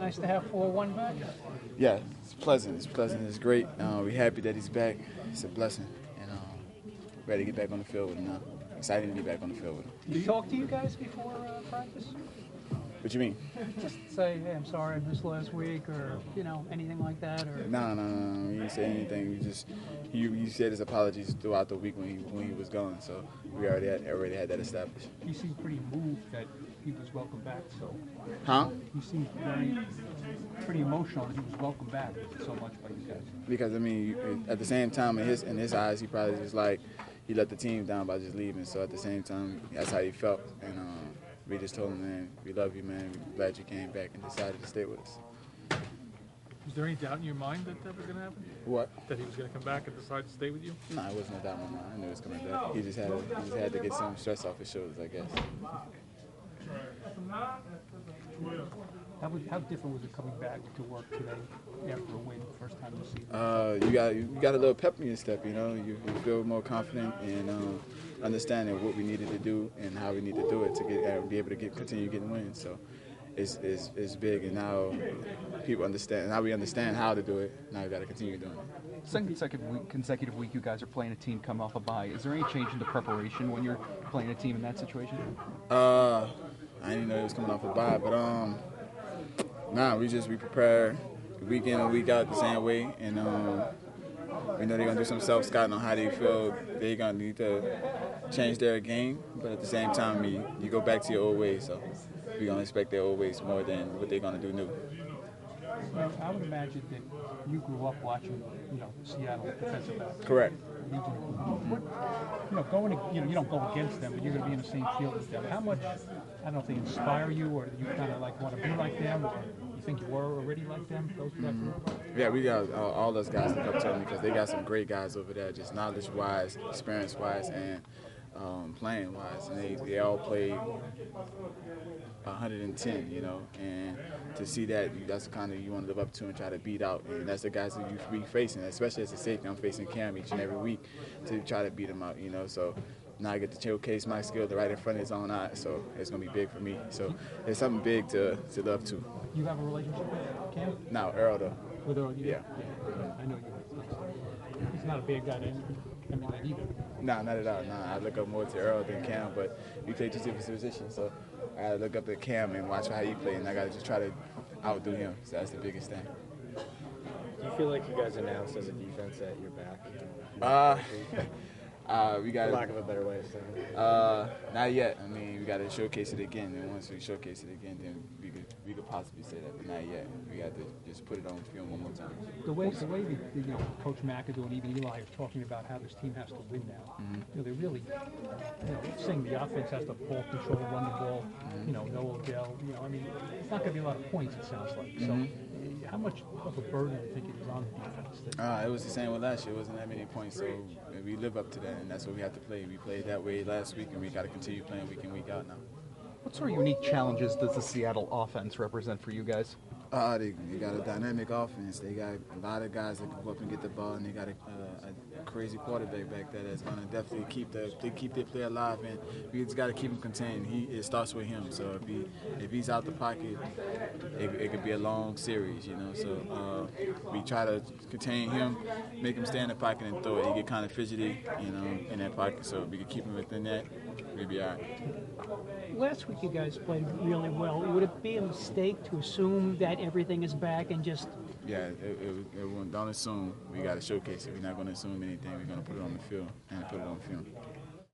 Nice to have 4-1 back. Yeah, it's pleasant. It's pleasant. It's great. We're happy that he's back. It's a blessing, and ready to get back on the field with him now. Excited to get back on the field with him. Did he talk to you guys before practice? What you mean? Just say, hey, I'm sorry I missed last week, or anything like that, or. No. He didn't say anything. He said his apologies throughout the week when he was gone. So we already had that established. He seemed pretty moved that he was welcome back. So. Huh? He seemed pretty emotional that he was welcome back so much by you guys. Because at the same time, in his eyes, he probably just like he let the team down by just leaving. So at the same time, that's how he felt. And we just told him, man, we love you, man. We're glad you came back and decided to stay with us. Was there any doubt in your mind that that was going to happen? What? That he was going to come back and decide to stay with you? No, it wasn't a doubt in my mind. I knew he was coming back. He just had to get some stress off his shoulders, I guess. How different was it coming back to work today after a win, first time this season? You got a little pep in your step, You feel more confident and understanding what we needed to do and how we need to do it to be able to continue getting wins. So it's big, and now people understand. Now we understand how to do it. Now we got to continue doing it. Second consecutive week, you guys are playing a team come off a bye. Is there any change in the preparation when you're playing a team in that situation? I didn't know it was coming off a bye, but we prepare week in and week out the same way, and we know they're gonna do some self-scouting on how they feel they're gonna need to change their game, but at the same time, you go back to your old ways, so we're gonna expect their old ways more than what they're gonna do new. Well, I would imagine that you grew up watching, Seattle defensive backs. Correct. You don't go against them, but you're going to be in the same field as them. How much, I don't know if they inspire you, or you kind of want to be like them, or you think you were already like them? Yeah, we got all those guys look up to them because they got some great guys over there, just knowledge-wise, experience-wise, and playing-wise, and they all play 110, and to see that's the kind of you want to live up to and try to beat out, and that's the guys that you be facing, especially as a safety. I'm facing Cam each and every week to try to beat him out, so now I get to showcase my skill right in front of his own eyes, so it's going to be big for me. So it's something big to live up to. You have a relationship with Cam? No, Earl, though. With Earl, yeah. I know you. He's not a bad guy to emulate either. No, not at all. No, I look up more to Earl than Cam, but we play two different positions, so I gotta look up at Cam and watch how he plays, and I gotta just try to outdo him. So that's the biggest thing. Do you feel like you guys announced as a defense that you're back? We got, for lack of a better way to say it. Not yet. I mean, we got to showcase it again, and once we showcase it again, then we could possibly say that, but not yet. We got to just put it on film one more time. The way Coach McAdoo and even Eli are talking about how this team has to win now. Mm-hmm. They're really, saying the offense has to ball control, run the ball. Mm-hmm. No Odell. I mean, it's not going to be a lot of points. It sounds like. Mm-hmm. So, how much of a burden do you think it is on the defense? It was the same with last year. It wasn't that many points, so we live up to that, and that's what we have to play. We played that way last week, and we got to continue playing week in, week out now. What sort of unique challenges does the Seattle offense represent for you guys? They got a dynamic offense. They got a lot of guys that can go up and get the ball, and they got a crazy quarterback back there that's going to definitely keep their play alive, and we just got to keep him contained. It starts with him. So if he's out the pocket, it could be a long series, So we try to contain him, make him stay in the pocket and throw it. He get kind of fidgety, in that pocket. So if we can keep him within that, we'll be all right. Last week you guys played really well. Would it be a mistake to assume that everything is back and just... Yeah, don't assume. We got to showcase it. We're not going to assume anything. We're going to put it on the field and put it on film.